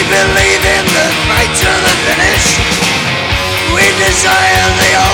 believe in the fight to the finish. We desire the